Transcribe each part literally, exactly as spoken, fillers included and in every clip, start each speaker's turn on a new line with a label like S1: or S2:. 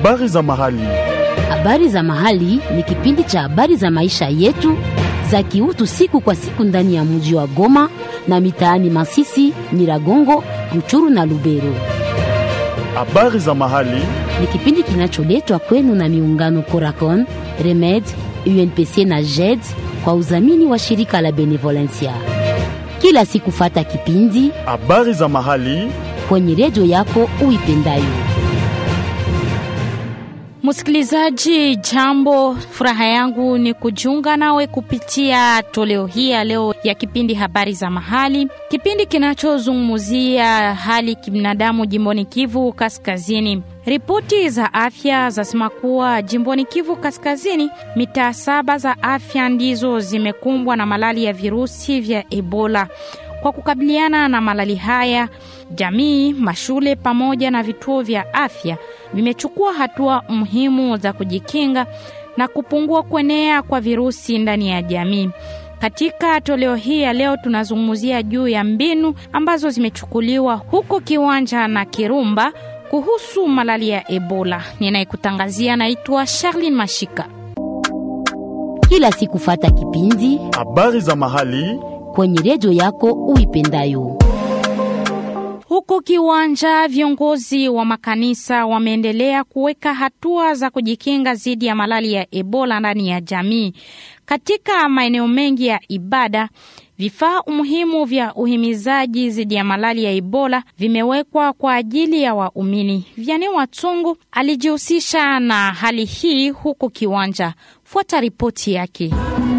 S1: Habari za mahali.
S2: Habari za mahali ni kipindi cha habari za maisha yetu za kiutu siku kwa siku ndani ya mji wa Goma na mitaani Masisi, Nyiragongo, Ruchuru na Lubero.
S1: Habari za mahali
S2: ni kipindi kinacholetwa kwenu na miungano Coracon, Remed, U N P C na J E D kwa udhamini wa shirika la Benevolencia. Kila siku fata kipindi
S1: Habari za mahali
S2: kwenye redio yako uipendayo.
S3: Msikilizaji, jambo, furaha yangu ni kujiunga nawe kupitia toleo hii ya leo ya kipindi Habari za Mahali, kipindi kinachozungumzia hali kibinadamu jimboni Kivu Kaskazini. Ripoti za afya zasema kuwa jimboni Kivu Kaskazini mitaa saba za afya ndizo zimekumbwa na malali ya virusi vya Ebola. Kwa kukabiliana na malali haya, jamii, mashule pamoja na vituo vya afya vimechukua hatua muhimu za kujikinga na kupungua kuenea kwa virusi ndani ya jamii. Katika toleo hii ya leo tunazungumzia juu ya mbinu ambazo zimechukuliwa huko Kiwanja na Kirumba kuhusu malali ya Ebola. Ninayekutangazia naitwa Charlene Mashika.
S2: Kila siku fata kipindi
S1: Habari za mahali
S2: kwenye redio yako uipendayo.
S3: Huko Kiwanja, viongozi wa makanisa wameendelea kuweka hatua za kujikinga dhidi ya malali ya Ebola ndani ya jamii. Katika maeneo mengi ya ibada, vifaa muhimu vya uhimizaji dhidi ya malali ya Ebola vimewekwa kwa ajili ya waumini. Vianney Watsongo alijihusisha na hali hii huko Kiwanja. Fuata ripoti yake.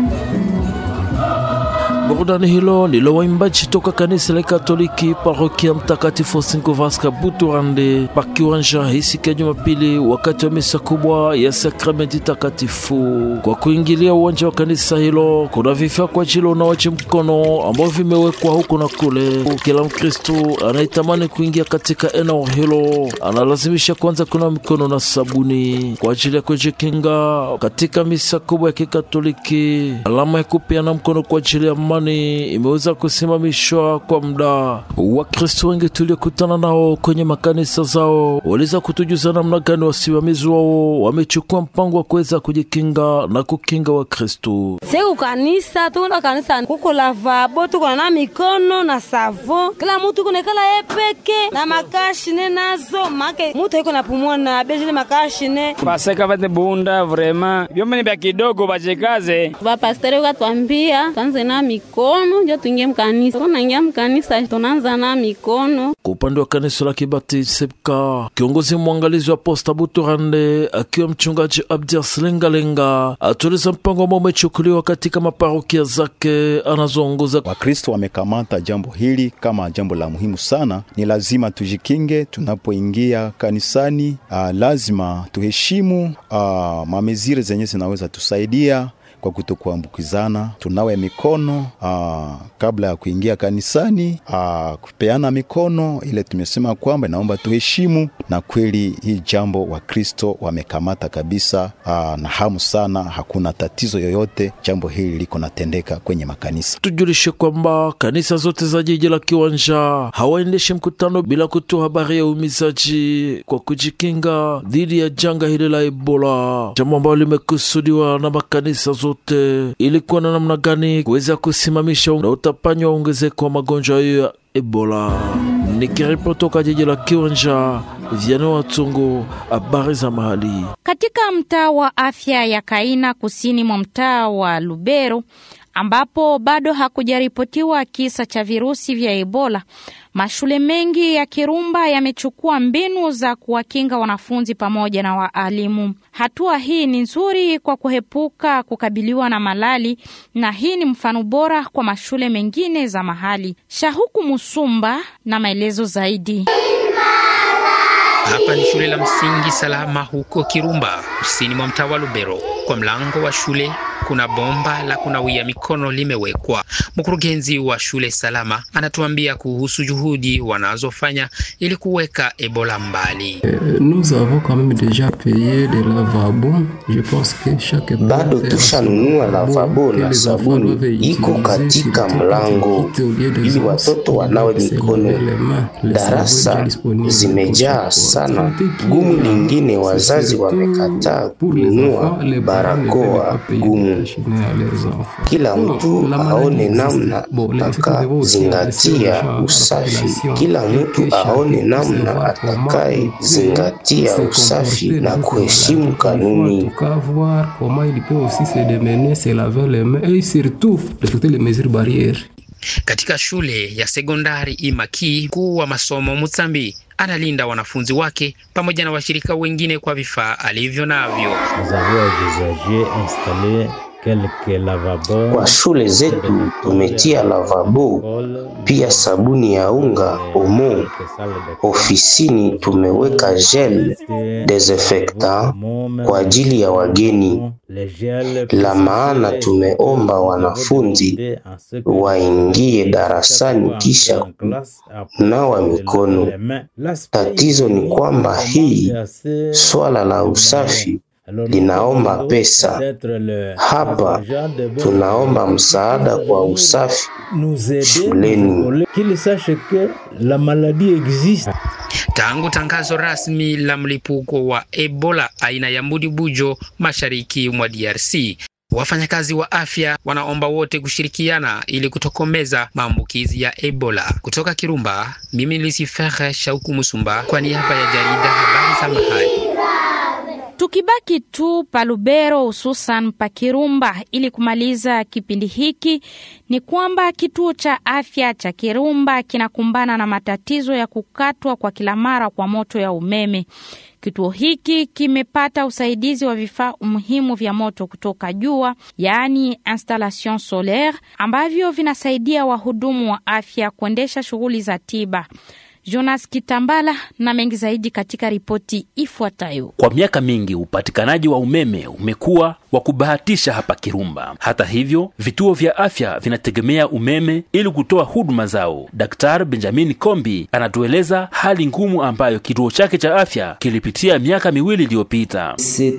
S4: Burudani hilo ndilo waimbaji toka kanisa la Katoliki parokia Mtakatifu Sinkovaska Buturande pa Kiwanja hii siku ya Jumapili wakati wa misa kubwa ya sakramenti takatifu. Kwa kuingilia uwanja wa kanisa hilo kuna vifaa kwa ajili ya unawaji mkono ambao vimewekwa huko na kule. Kila Mkristo anayetamani kuingia katika eneo hilo analazimisha kwanza kuna mikono na sabuni kwa ajili ya kujikinga. Katika misa kubwa ya Kikatoliki, alama ya kupeana mkono kwa ajili ya imeweza kusimamishwa kwa muda. Wakristo wengi tuliokutana nao kwenye makanisa zao waliweza kutujuza namna gani wasimamizi wao wamechukua mpango wa kuweza kujikinga na kukinga Wakristo.
S5: Sio kanisa, tunaenda kanisa huko lavabo, tuko na mikono na savo. Kila mtu kunekala yeye peke na makashine nazo, make mtu yuko napumua na bejile makashine.
S6: Paseka vate bunda vrema. Vyombe ni vya kidogo bachekaze.
S7: Ba pastor wakatuambia tuanze na mikono ndio tuingie mkanisa. Tunaingia mkanisa tunaanza na mikono.
S4: Kwa upande wa kanisa la Kibati Sepka, kiongozi mwangalizi wa Posta Buturande akiwa mchungaji Abdias Lengalenga atueleza mpango ambao umechukuliwa katika maparokia zake anazoongoza.
S8: Wakristo wamekamata jambo hili kama jambo la muhimu sana. Ni lazima tujikinge tunapoingia kanisani. Uh, lazima tuheshimu uh, mamezire zenye zinaweza tusaidia kwa kutokuambukizana. Tunawe mikono aa, kabla ya kuingia kanisani, aa, kupeana mikono ile tumesema kwamba naomba tuheshimu, na kweli hii jambo wa Kristo wamekamata kabisa aa, na hamu sana, hakuna tatizo yoyote. Jambo hili liko natendeka kwenye makanisa.
S4: Tujulishe kwamba kanisa zote za jiji la Kiwanja hawaendeshi mkutano bila kutoa habari ya umizaji kwa kujikinga dhidi ya janga hili la Ebola, jambo ambalo limekusudiwa na makanisa zote ilikuwa na namna gani kuweza kusimamisha na utapanyo wa ongezeko wa magonjwa ya Ebola. Nikiripoti kutoka jiji la Kiwanja, Vianney Watsongo, habari za mahali.
S3: Katika mtaa wa afya ya Kaina kusini mwa mtaa wa Lubero ambapo bado hakujaripotiwa kisa cha virusi vya Ebola, mashule mengi ya Kirumba yamechukua mbinu za kuwakinga wanafunzi pamoja na waalimu. Hatua hii ni nzuri kwa kuhepuka kukabiliwa na malali, na hii ni mfano bora kwa mashule mengine za mahali. Shahuku Musumba na maelezo zaidi.
S9: Hapa ni shule la msingi Salama huko Kirumba kusini mwa mtaa wa Lubero. Kwa mlango wa shule kuna bomba la kunawia mikono limewekwa. Mkurugenzi wa shule salama anatuambia kuhusu juhudi wanazofanya ili kuweka Ebola mbali.
S10: Nous avons quand même déjà payé des lavabos. Je pense que chaque
S11: bado tushanunua lavabo na sabuni iko katika mlango ili watoto wanawe mikono. Darasa zimejaa sana. Gumu lingine, wazazi wamekataa kununua barakoa gumu. Kila mtu aone namna ataka zingatia usafi. Kila mtu aone namna atakaye zingatia usafi na kuheshimu kanuni.
S9: Katika shule ya sekondari Imaki, mkuu wa masomo Mutsambi analinda wanafunzi wake pamoja na washirika wengine kwa vifaa alivyo navyo.
S11: Kwa shule zetu tumetia lavabo, pia sabuni ya unga, omo. Ofisini tumeweka gel desinfectant kwa ajili ya wageni. La maana tumeomba wanafunzi waingie darasani kisha kunawa mikono. Tatizo ni kwamba hii swala la usafi linaomba pesa. Hapa tunaomba msaada kwa usafi shuleni.
S9: Tangu tangazo rasmi la mlipuko wa Ebola aina ya Mbudibujo mashariki mwa D R C, wafanyakazi wa afya wanaomba wote kushirikiana ili kutokomeza maambukizi ya Ebola. Kutoka Kirumba, mimi Lucifer Shauku Musumba kwa niaba ya jarida Habari za Mahali.
S3: Tukibaki tu pa Lubero hususan pa Kirumba ili kumaliza kipindi hiki, ni kwamba kituo cha afya cha Kirumba kinakumbana na matatizo ya kukatwa kwa kila mara kwa moto ya umeme. Kituo hiki kimepata usaidizi wa vifaa muhimu vya moto kutoka jua, yaani installation solaire, ambavyo vinasaidia wahudumu wa afya kuendesha shughuli za tiba. Jonas Kitambala na mengi zaidi katika ripoti ifuatayo.
S12: Kwa miaka mingi upatikanaji wa umeme umekuwa wa kubahatisha hapa Kirumba. Hata hivyo, vituo vya afya vinategemea umeme ili kutoa huduma zao. Daktari Benjamin Kombi anatueleza hali ngumu ambayo kituo chake cha afya kilipitia miaka miwili iliyopita.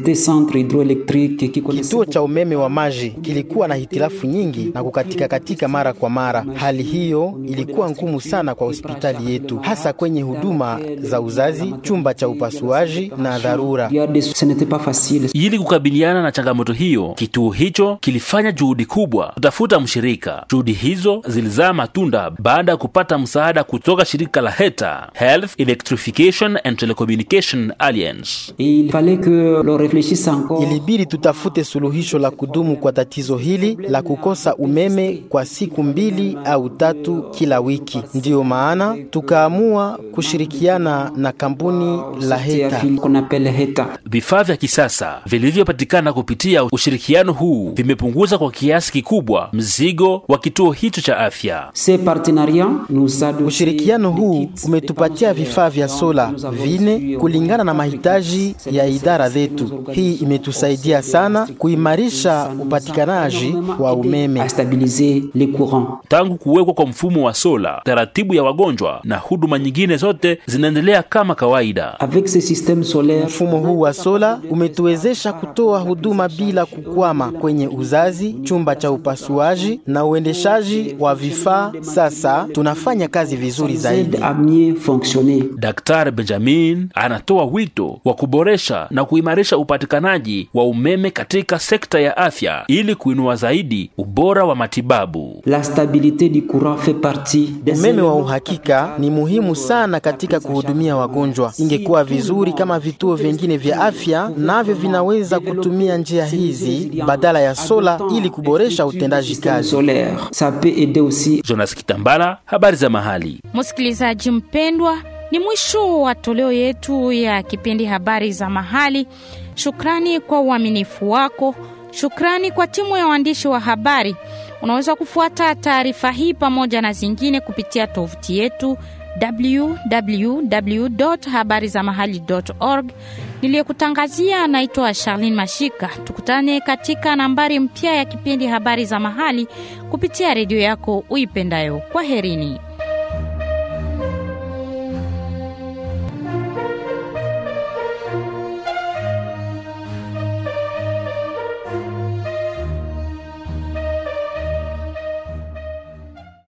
S13: Kituo cha umeme wa maji kilikuwa na hitilafu nyingi na kukatika katika mara kwa mara. Hali hiyo ilikuwa ngumu sana kwa hospitali yetu, hasa kwenye huduma za uzazi, chumba cha upasuaji na dharura.
S12: Ili kukabiliana na changamoto hiyo, kituo hicho kilifanya juhudi kubwa kutafuta mshirika. Juhudi hizo zilizaa matunda baada ya kupata msaada kutoka shirika la HETA, Health Electrification and Telecommunication Alliance.
S13: Ilibidi tutafute suluhisho la kudumu kwa tatizo hili la kukosa umeme kwa siku mbili au tatu kila wiki. Ndiyo maana tukaamua kushirikiana na kampuni la HETA.
S12: Vifaa vya kisasa vilivyopatikana kupitia ushirikiano huu vimepunguza kwa kiasi kikubwa mzigo wa kituo hicho cha afya.
S13: Ushirikiano huu umetupatia vifaa vya sola vine kulingana na mahitaji ya idara zetu. Hii imetusaidia sana kuimarisha upatikanaji wa umeme.
S12: Tangu kuwekwa kwa mfumo wa sola, taratibu ya wagonjwa na huduma nyingine zote zinaendelea kama kawaida.
S13: Mfumo huu wa sola umetuwezesha kutoa huduma bila kukwama kwenye uzazi, chumba cha upasuaji na uendeshaji wa vifaa. Sasa tunafanya kazi vizuri zaidi.
S12: Daktari Benjamin anatoa wito wa kuboresha na kuimarisha upatikanaji wa umeme katika sekta ya afya ili kuinua zaidi ubora wa matibabu.
S13: Umeme wa uhakika ni muhimu sana katika kuhudumia wagonjwa. Ingekuwa vizuri kama vituo vingine vya afya navyo vinaweza kutumia njia hizi badala ya sola ili kuboresha utendaji kazi.
S12: Jonas Kitambala, habari za mahali.
S3: Msikilizaji mpendwa, ni mwisho wa toleo yetu ya kipindi habari za mahali. Shukrani kwa uaminifu wako. Shukrani kwa timu ya waandishi wa habari. Unaweza kufuata taarifa hii pamoja na zingine kupitia tovuti yetu w w w dot habari za mahali dot org. Niliyekutangazia naitwa Charlene Mashika. Tukutane katika nambari mpya ya kipindi Habari za Mahali kupitia redio yako uipendayo. Kwaherini.